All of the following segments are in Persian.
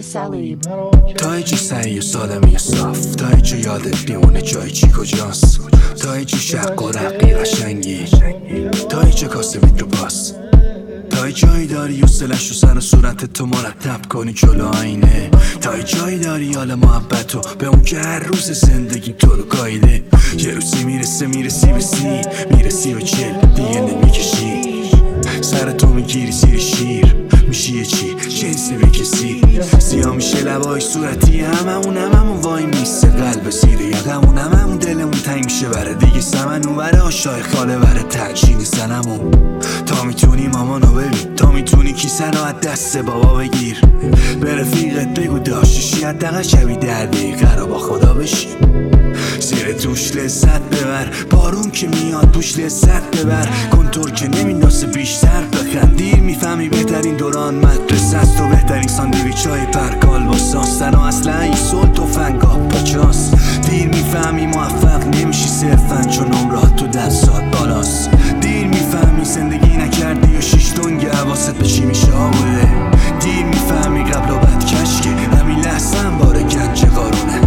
to Salib. تا چی سعی و سالمی و صاف، تا چی یادت بیمونه جای چی کجاست، تا چی شق و رقی قشنگی، تا چه کاسه میترو پاس، تا جایی داری و سلش و سر و صورت تو مرتب کنی جلو آینه، تا جایی داری حال محبتو به اون که هر روز زندگی تو رو گایده. یه روزی میرسی به چل دیگه نمیکشی، سر تو میگیری زیر شیر میشی یه چی جنس به کسی، سیاه میشه لبای صورتی هممون وای میسته قلب زیر یقمون، هممون دلمون تنگ میشه بره دیگه سمن اون بره آشای خاله بره تنشین سنمون. تا میتونی مامانو ببین، تا میتونی کیسه رو از دست بابا بگیر، به رفیقت بگو داشتشی حداقل شبی 10 دقیقه رو با خدا بشی، زیر توش لذت ببر، بارون که میاد توش لذت ببر، کنتور که نمیندازه بیشتر بخند، دیر میفهمی بهترین دوران مدرسه است و بهترین ساندویچ های پرکال با ساستن و اصلا این سلط و فنگاه پاچاست، دیر میفهمی موفق نمیشی صرفا چون عمرات تو دستات بالاست، دیر میفهمی زندگی نکردی و 6 دنگ حواست به چی میشه آبوده، دیر میفهمی قبل و بعد کشکه همین لحظه هم باره گنج قارونه.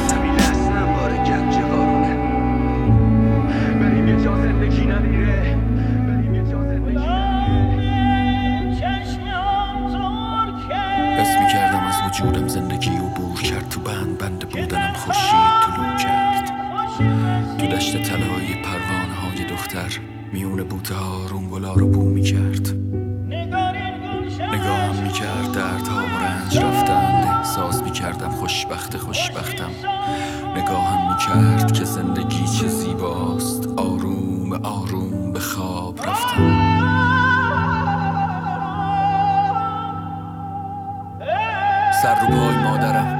وجودم زندگی عبور کرد، تو بند بودنم خورشید طلوع کرد، تو دشت طلایی پروانه های دختر میون بوته ها رونگلا رو بو میکرد، نگاهم میکرد دردها و رنج رفتند، احساس میکردم خوشبختم، نگاهم میکرد که زندگی چه زیباست، آروم به خواب رفتم. سر رو پای مادرم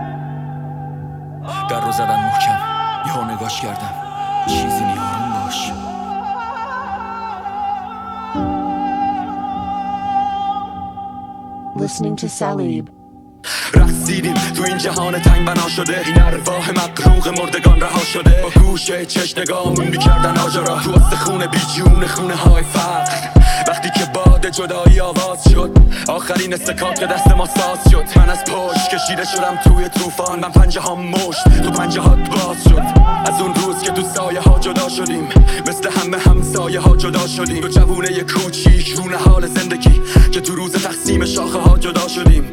در رو زدن محکم، یهو نگاش کردم چیزی نیارم باش، Listening to Salib. رقصیدیم تو این جهان تنگ بنا شده، این ارواح مقروق مردگان رها شده، با گوشه چشم نگاهمون میکردن آجرا، تو استخونه بیجون خونه های فقر، وقتی که باد جدایی آواز شد، آخرین استکان که دست ما ساز شد، من از پشت کشیده شدم توی طوفان، من پنجه ها مشت تو پنجه هات باز شد، از اون روز که تو سایه ها جدا شدیم، مثل همه همسایه ها جدا شدیم، دو جوونه ی کوچیک رونه حال زندگی که تو روز تقسیم شاخه ها جدا شدیم.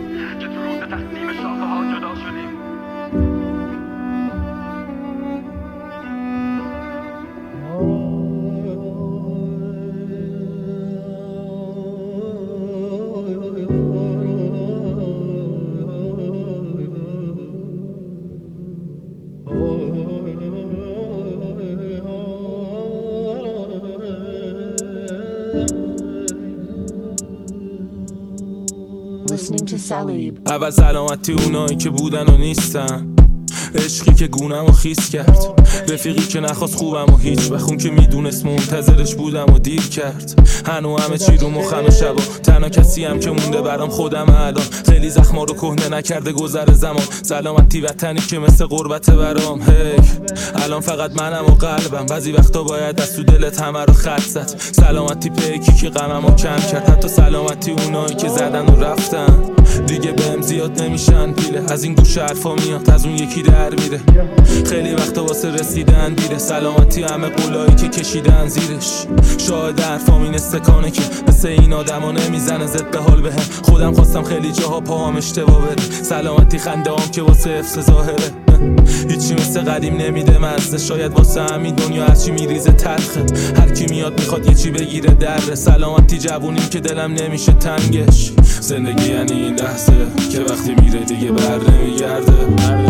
Listening to Salib. اول سلامتی اونایی که بودن و نیستن، عشقی که گونم و خیس کرد، رفیقی که نخواست خوبم و هیچ بخون که میدونست منتظرش بودم و دیر کرد، هنو همه چی رو مخم شبا، تنها کسی هم که مونده برام خودم الان، خیلی زخما رو کهنه نکرده گذر زمان، سلامتی وطنی که مثل غربت برام، هی الان فقط منم و قلبم، بعضی وقتا باید از تو دلت همه رو خط زد، سلامتی پیکی که غممو کم کرد، حتی سلامتی اونایی که زدن و رفتن دیگه بهم زیاد نمیشن پیله، از این گوشه حرفا میاد از اون یکی در میره، خیلی وقتا واسه رسیدن دیره، سلامتی همه قولایی که کشیدن زیرش، شاید حرفام این استکانه که مثل این آدما نمیزنه زد به حال بهم، خودم خواستم خیلی جاها پاهم اشتباه بره، سلامتی خنده هم که واسه حفظ ظاهره، هیچی مثل قدیم نمیده مزه، شاید واسه همین دنیا هرچی میریزه تلخه، هر کی میاد میخواد یه چی بگیره دره، سلامتی جوونیم که دلم نمیشه تنگش، زندگی یعنی این لحظه که وقتی میره دیگه بر نمیگرده.